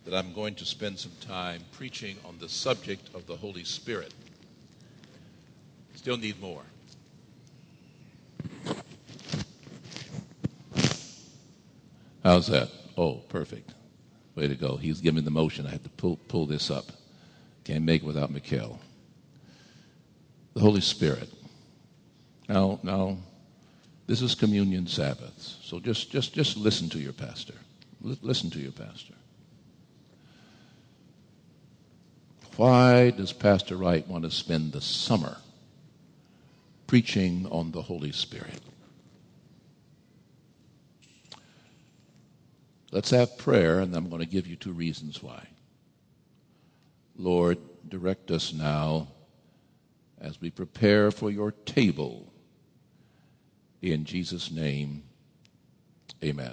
that I'm going to spend some time preaching on the subject of the Holy Spirit. Still need more. How's that? Oh, perfect. Way to go. He's giving the motion. I had to pull this up. Can't make it without Mikhail. The Holy Spirit. Now, this is communion Sabbath. So just listen to your pastor. Listen to your pastor. Why does Pastor Wright want to spend the summer preaching on the Holy Spirit? Let's have prayer, and I'm going to give you 2 reasons why. Lord, direct us now as we prepare for your table. In Jesus' name, amen.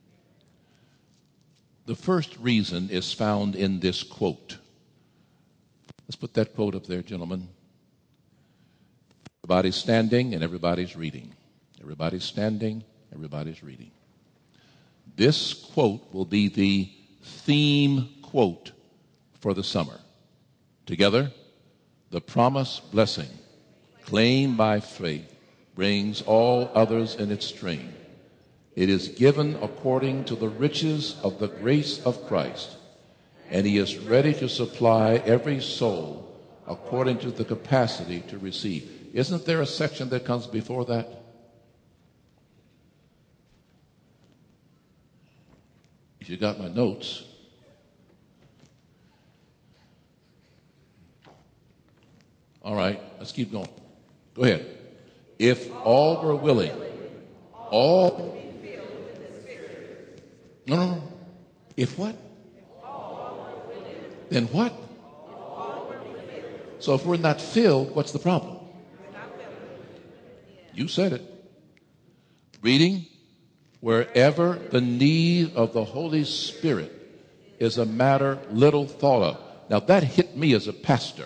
The first reason is found in this quote. Let's put that quote up there, gentlemen. Everybody's standing and everybody's reading. Everybody's standing, everybody's reading. This quote will be the theme quote for the summer. Together, the promised blessing, claimed by faith, brings all others in its train. It is given according to the riches of the grace of Christ, and he is ready to supply every soul according to the capacity to receive. Isn't there a section that comes before that? If you got my notes. All right, let's keep going. Go ahead. If all were willing, all... No. If what? Then what? So if we're not filled, what's the problem? You said it. Reading, wherever the need of the Holy Spirit is a matter little thought of. Now that hit me as a pastor.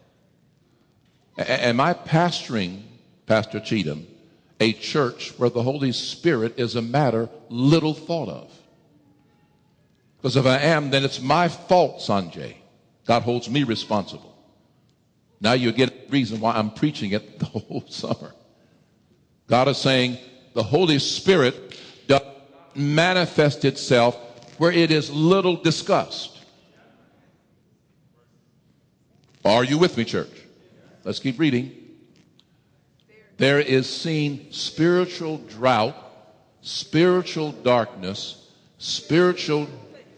Am I pastoring, Pastor Cheatham, a church where the Holy Spirit is a matter little thought of? Because if I am, then it's my fault, Sanjay. God holds me responsible. Now you get the reason why I'm preaching it the whole summer. God is saying the Holy Spirit does manifest itself where it is little discussed. Are you with me, church? Let's keep reading. There is seen spiritual drought, spiritual darkness, spiritual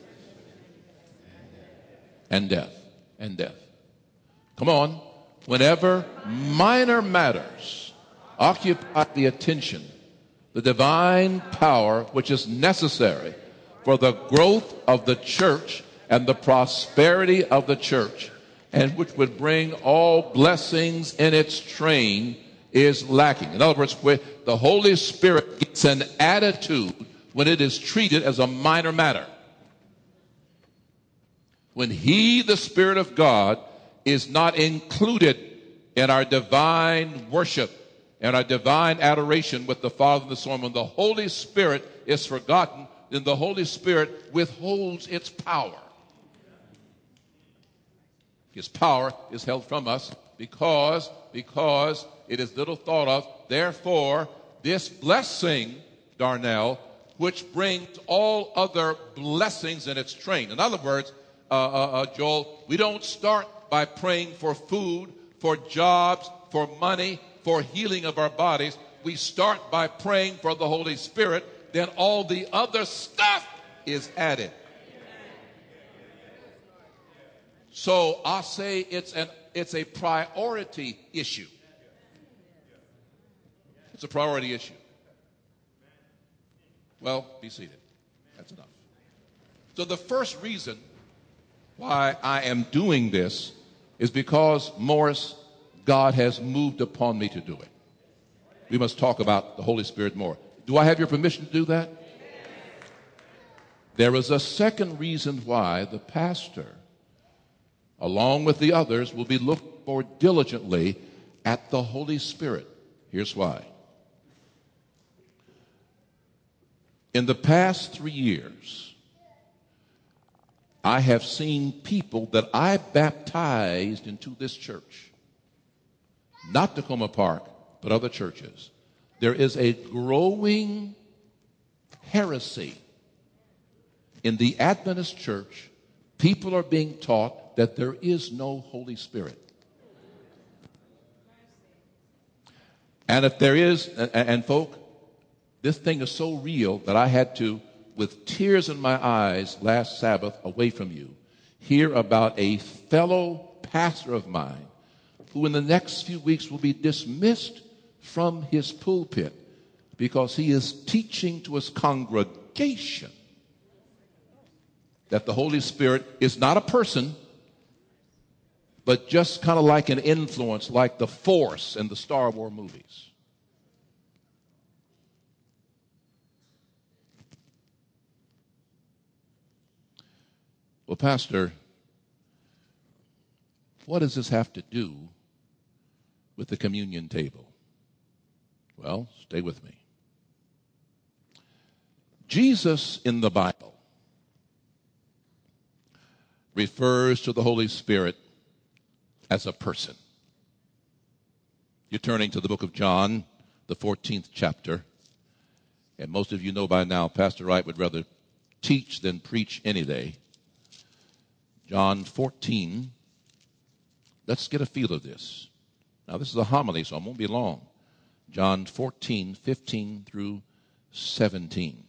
and death. Come on. Whenever minor matters occupy the attention, the divine power which is necessary for the growth of the church and the prosperity of the church, and which would bring all blessings in its train, is lacking. In other words, where the Holy Spirit gets an attitude when it is treated as a minor matter. When he, the Spirit of God, is not included in our divine worship and our divine adoration with the Father and the Son, when the Holy Spirit is forgotten, then the Holy Spirit withholds its power. His power is held from us because it is little thought of. Therefore, this blessing, Darnell, which brings all other blessings in its train. In other words, Joel, we don't start by praying for food, for jobs, for money, for healing of our bodies. We start by praying for the Holy Spirit. Then all the other stuff is added. So I say it's a priority issue. It's a priority issue. Well, be seated. That's enough. So the first reason why I am doing this is because, Morris, God has moved upon me to do it. We must talk about the Holy Spirit more. Do I have your permission to do that? There is a second reason why the pastor, along with the others, will be looking for diligently at the Holy Spirit. Here's why. In the past 3 years, I have seen people that I baptized into this church, not Tacoma Park, but other churches. There is a growing heresy in the Adventist church. People are being taught that there is no Holy Spirit. And if there is, and folk, this thing is so real that I had to, with tears in my eyes last Sabbath away from you, hear about a fellow pastor of mine who in the next few weeks will be dismissed from his pulpit because he is teaching to his congregation that the Holy Spirit is not a person, but just kind of like an influence, like the Force in the Star Wars movies. Well, Pastor, what does this have to do with the communion table? Well, stay with me. Jesus in the Bible refers to the Holy Spirit as a person. You're turning to the book of John, the 14th chapter. And most of you know by now, Pastor Wright would rather teach than preach any day. John 14. Let's get a feel of this. Now, this is a homily, so I won't be long. John 14, 15 through 17.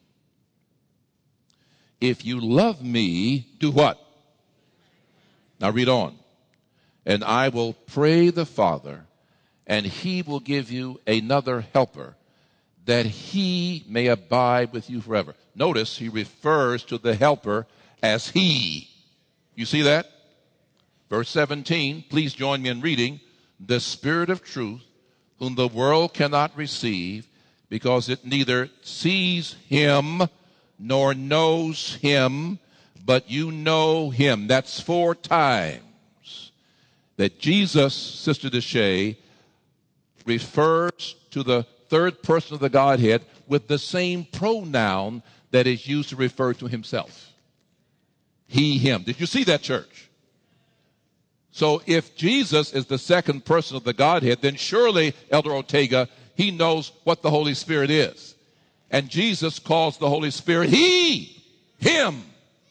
If you love me, do what? Now read on. And I will pray the Father, and he will give you another helper, that he may abide with you forever. Notice he refers to the helper as he. You see that? Verse 17, please join me in reading. The Spirit of truth, whom the world cannot receive, because it neither sees him nor knows him, but you know him. That's 4 times that Jesus, Sister Deshay, refers to the third person of the Godhead with the same pronoun that is used to refer to himself. He, him. Did you see that, church? So if Jesus is the second person of the Godhead, then surely, Elder Ortega, he knows what the Holy Spirit is. And Jesus calls the Holy Spirit he, him.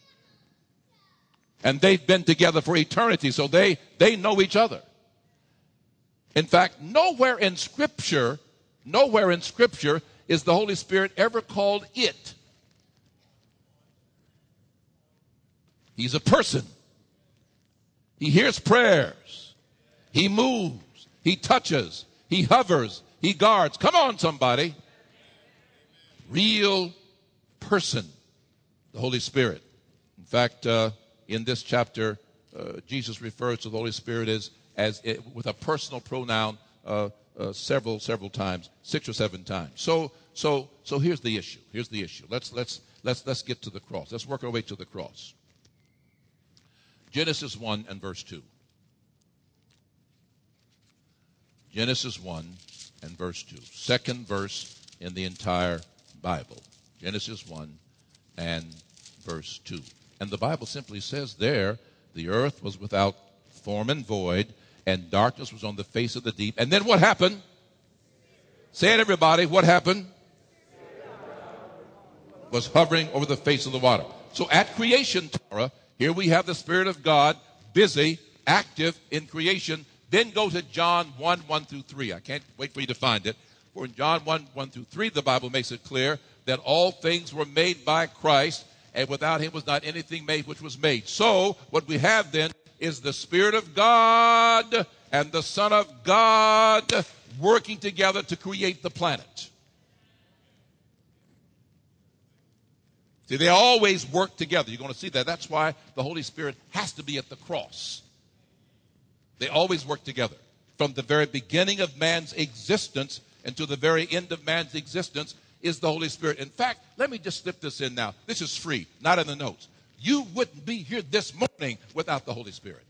And they've been together for eternity, so they know each other. In fact, nowhere in Scripture is the Holy Spirit ever called it. He's a person. He hears prayers. He moves. He touches. He hovers. He guards. Come on, somebody. Real person, the Holy Spirit. In fact, in this chapter, Jesus refers to the Holy Spirit as with a personal pronoun several times, 6 or 7 times. So here's the issue. Let's get to the cross. Let's work our way to the cross. Genesis 1 and verse 2. Genesis 1 and verse 2. Second verse in the entire Bible. Genesis 1 and verse 2. And the Bible simply says there, the earth was without form and void, and darkness was on the face of the deep. And then what happened? Say it, everybody. What happened? Was hovering over the face of the water. So at creation, Tara, here we have the Spirit of God busy, active in creation. Then go to John 1, 1 through 3. I can't wait for you to find it. For in John 1, 1 through 3, the Bible makes it clear that all things were made by Christ, and without him was not anything made which was made. So what we have then is the Spirit of God and the Son of God working together to create the planet. See, they always work together. You're going to see that. That's why the Holy Spirit has to be at the cross. They always work together. From the very beginning of man's existence and to the very end of man's existence is the Holy Spirit. In fact, let me just slip this in now. This is free, not in the notes. You wouldn't be here this morning without the Holy Spirit.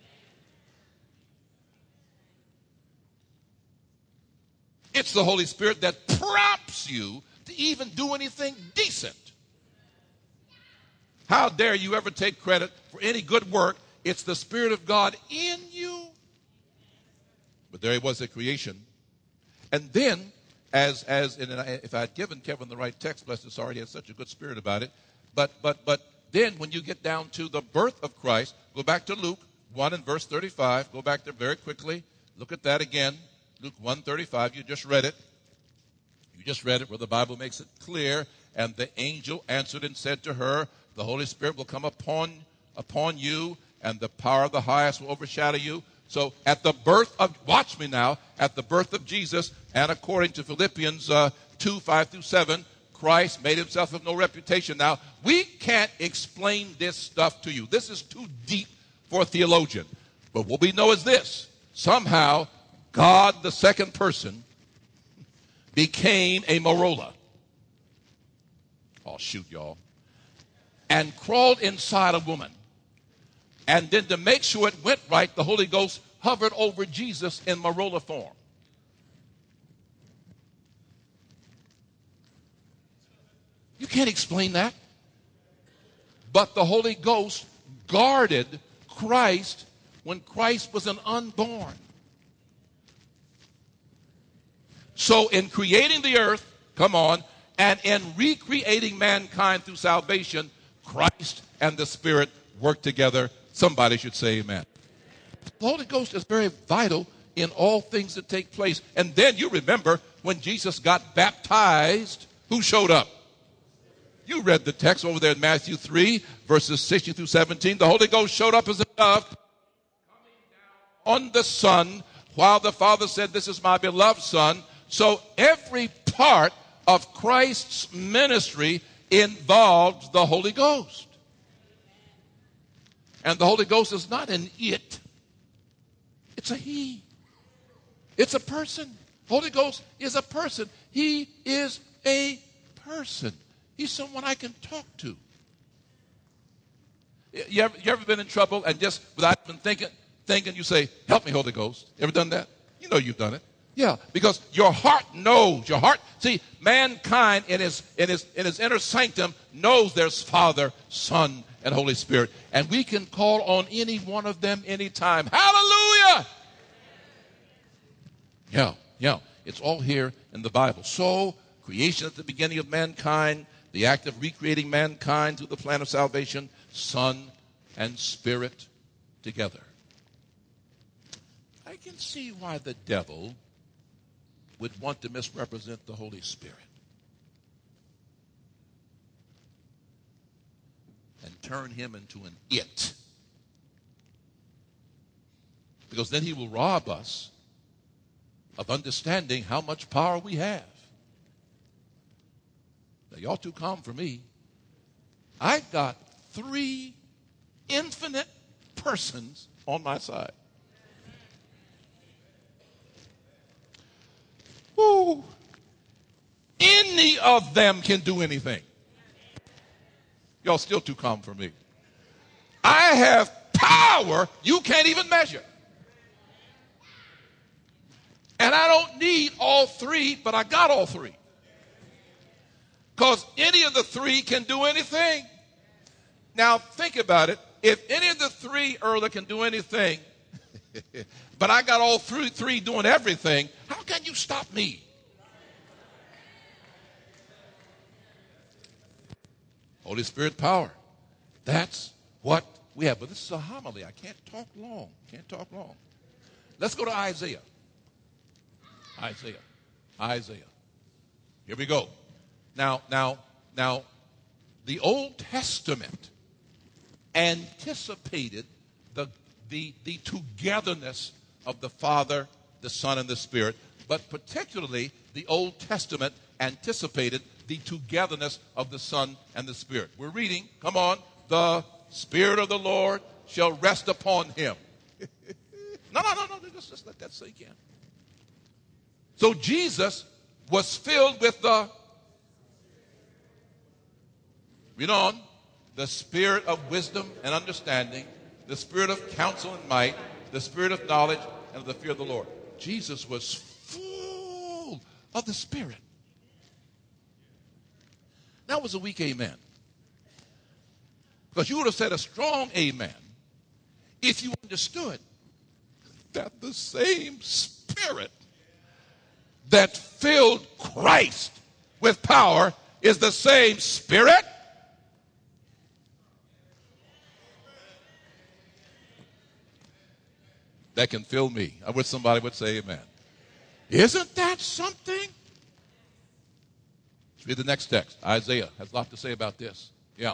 It's the Holy Spirit that prompts you to even do anything decent. How dare you ever take credit for any good work? It's the Spirit of God in you. But there was a creation. And then, if I had given Kevin the right text, bless his heart, he had such a good spirit about it. But then when you get down to the birth of Christ, go back to Luke 1 and verse 35. Go back there very quickly. Look at that again. Luke 1:35. You just read it. You just read it where the Bible makes it clear. And the angel answered and said to her, the Holy Spirit will come upon you, and the power of the highest will overshadow you. So at the birth of, watch me now, at the birth of Jesus, and according to Philippians 2:5-7, Christ made himself of no reputation. Now, we can't explain this stuff to you. This is too deep for a theologian. But what we know is this. Somehow, God, the second person, became a Morola. Oh, shoot, y'all. And crawled inside a woman. And then to make sure it went right, the Holy Ghost hovered over Jesus in Morola form. You can't explain that. But the Holy Ghost guarded Christ when Christ was an unborn. So in creating the earth, come on, and in recreating mankind through salvation, Christ and the Spirit work together. Somebody should say amen. The Holy Ghost is very vital in all things that take place. And then you remember when Jesus got baptized, who showed up? You read the text over there in Matthew 3, verses 16-17. The Holy Ghost showed up as a dove coming down on the Son, while the Father said, this is my beloved Son. So every part of Christ's ministry involved the Holy Ghost. And the Holy Ghost is not an it. It's a he. It's a person. Holy Ghost is a person. He is a person. He's someone I can talk to. You ever been in trouble and just without even thinking you say, help me, Holy Ghost? Ever done that? You know you've done it. Yeah, because your heart knows. Your heart, see, mankind in his inner sanctum knows there's Father, Son, and Holy Spirit. And we can call on any one of them anytime. Hallelujah! Yeah. It's all here in the Bible. So, creation at the beginning of mankind, the act of recreating mankind through the plan of salvation, Son and Spirit together. I can see why the devil would want to misrepresent the Holy Spirit and turn him into an it. Because then he will rob us of understanding how much power we have. Now, y'all too calm for me. I got 3 infinite persons on my side. Woo. Any of them can do anything. Y'all still too calm for me. I have power you can't even measure. And I don't need all 3, but I got all 3. Because any of the 3 can do anything. Now, think about it. If any of the 3 earlier can do anything, but I got all 3 doing everything, how can you stop me? Holy Spirit power. That's what we have. But this is a homily. I can't talk long. Let's go to Isaiah. Isaiah. Here we go. Now, the Old Testament anticipated the togetherness of the Father, the Son, and the Spirit, but particularly the Old Testament anticipated the togetherness of the Son and the Spirit. We're reading, come on, the Spirit of the Lord shall rest upon him. No, just let that sink in. So Jesus was filled with read on, the Spirit of wisdom and understanding, the Spirit of counsel and might, the Spirit of knowledge and of the fear of the Lord. Jesus was full of the Spirit. That was a weak amen. Because you would have said a strong amen if you understood that the same Spirit that filled Christ with power is the same Spirit that can fill me. I wish somebody would say amen. Isn't that something? Let's read the next text. Isaiah has a lot to say about this. Yeah.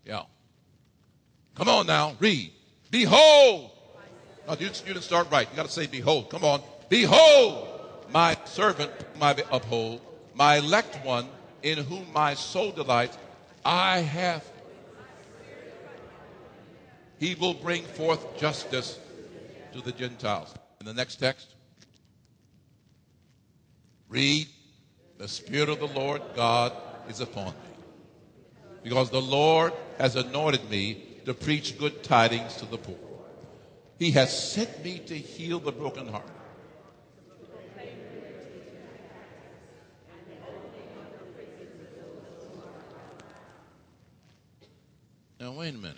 Come on now, read. Behold. No, you didn't start right. You got to say behold. Come on. Behold, my servant, my uphold, my elect one, in whom my soul delights. He will bring forth justice to the Gentiles. In the next text, read, the Spirit of the Lord God is upon me, because the Lord has anointed me to preach good tidings to the poor. He has sent me to heal the brokenhearted. Now, wait a minute.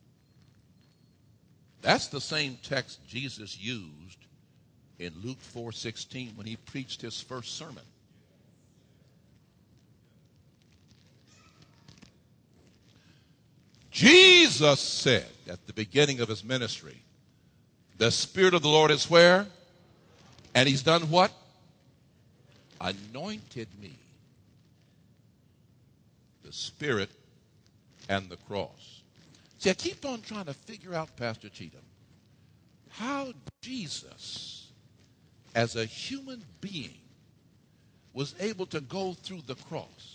That's the same text Jesus used in Luke 4:16 when he preached his first sermon. Jesus said at the beginning of his ministry, the Spirit of the Lord is where? And he's done what? Anointed me. The Spirit and the cross. See, I keep on trying to figure out, Pastor Cheatham, how Jesus, as a human being, was able to go through the cross.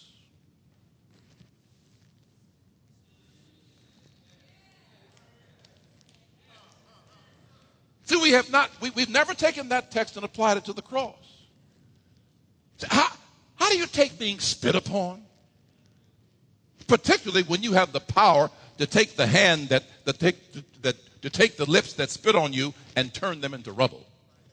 See, we've never taken that text and applied it to the cross. So how do you take being spit upon? Particularly when you have the power to take the hand to take the lips that spit on you and turn them into rubble.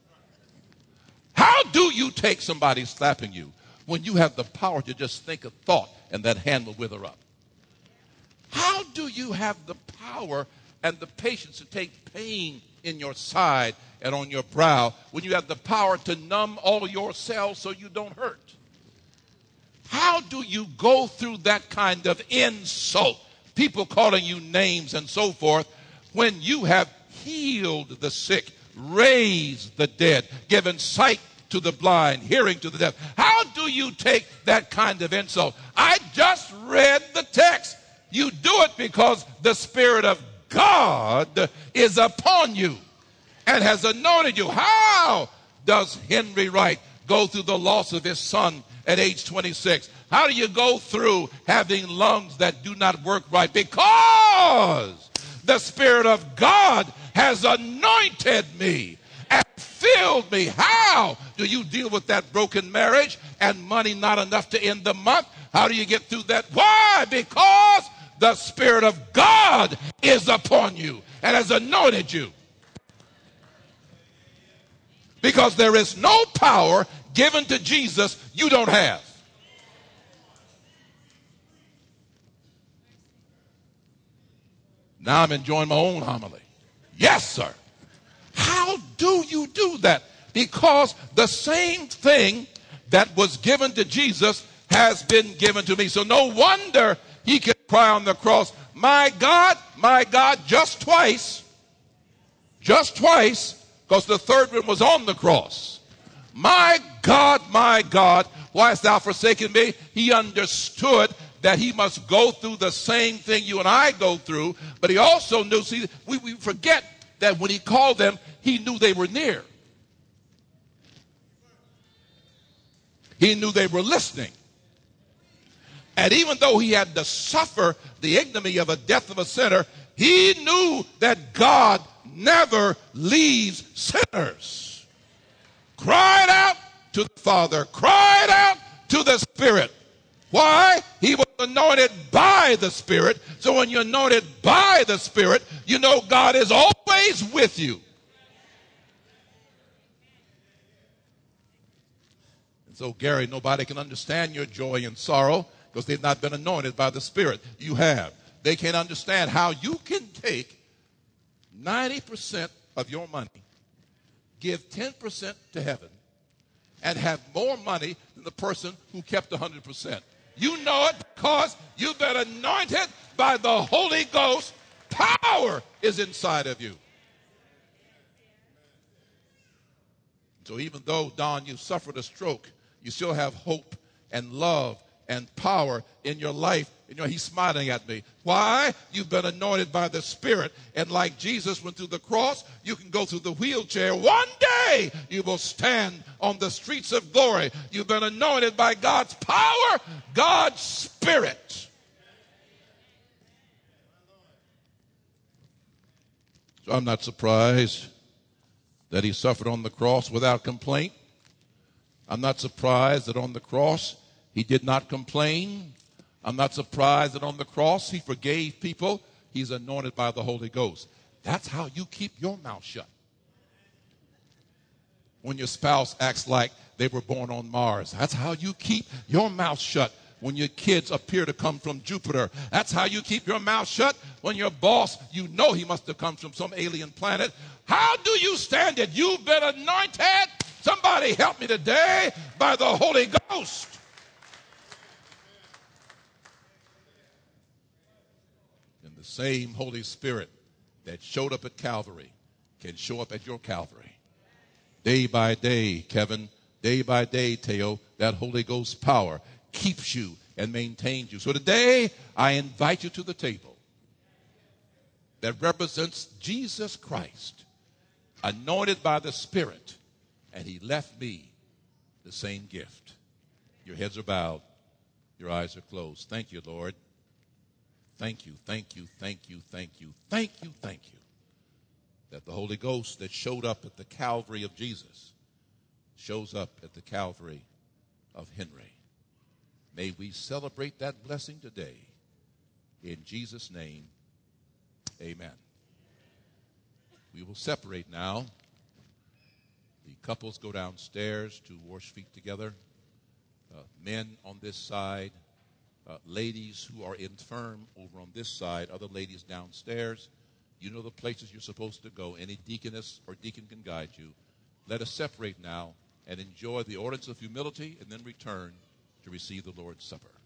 How do you take somebody slapping you when you have the power to just think a thought and that hand will wither up? How do you have the power and the patience to take pain in your side and on your brow when you have the power to numb all your cells so you don't hurt? How do you go through that kind of insult, people calling you names and so forth, when you have healed the sick, raised the dead, given sight to the blind, hearing to the deaf? How do you take that kind of insult? I just read the text. You do it because the Spirit of God is upon you and has anointed you. How does Henry Wright go through the loss of his son at age 26? How do you go through having lungs that do not work right? Because the Spirit of God has anointed me and filled me. How do you deal with that broken marriage and money not enough to end the month? How do you get through that? Why? Because the Spirit of God is upon you and has anointed you. Because there is no power given to Jesus you don't have. Now I'm enjoying my own homily. Yes, sir. How do you do that? Because the same thing that was given to Jesus has been given to me. So no wonder he could cry on the cross, my God, just twice, because the third one was on the cross. My God, why hast thou forsaken me? He understood that he must go through the same thing you and I go through, but he also knew, see, we forget that when he called them, he knew they were near. He knew they were listening. And even though he had to suffer the ignominy of a death of a sinner, he knew that God never leaves sinners. Cried out to the Father, cried out to the Spirit. Why? He was anointed by the Spirit. So when you're anointed by the Spirit, you know God is always with you. And so, Gary, nobody can understand your joy and sorrow because they've not been anointed by the Spirit. You have. They can't understand how you can take 90% of your money, give 10% to heaven, and have more money than the person who kept 100%. You know it because you've been anointed by the Holy Ghost. Power is inside of you. So even though, Don, you suffered a stroke, you still have hope and love and power in your life. You know, he's smiling at me. Why? You've been anointed by the Spirit. And like Jesus went through the cross, you can go through the wheelchair. One day you will stand on the streets of glory. You've been anointed by God's power, God's Spirit. So I'm not surprised that he suffered on the cross without complaint. I'm not surprised that on the cross he did not complain. I'm not surprised that on the cross he forgave people. He's anointed by the Holy Ghost. That's how you keep your mouth shut. When your spouse acts like they were born on Mars, that's how you keep your mouth shut. When your kids appear to come from Jupiter, that's how you keep your mouth shut. When your boss, you know he must have come from some alien planet. How do you stand it? You've been anointed. Somebody help me today by the Holy Ghost. And the same Holy Spirit that showed up at Calvary can show up at your Calvary. Day by day, Kevin, day by day, Teo, that Holy Ghost power keeps you and maintains you. So today, I invite you to the table that represents Jesus Christ, anointed by the Spirit, and he left me the same gift. Your heads are bowed. Your eyes are closed. Thank you, Lord. Thank you, thank you, thank you, thank you, thank you, thank you. That the Holy Ghost that showed up at the Calvary of Jesus shows up at the Calvary of Henry. May we celebrate that blessing today. In Jesus' name, amen. We will separate now. The couples go downstairs to wash feet together. Men on this side. Ladies who are infirm over on this side. Other ladies downstairs. You know the places you're supposed to go. Any deaconess or deacon can guide you. Let us separate now and enjoy the ordinance of humility and then return to receive the Lord's Supper.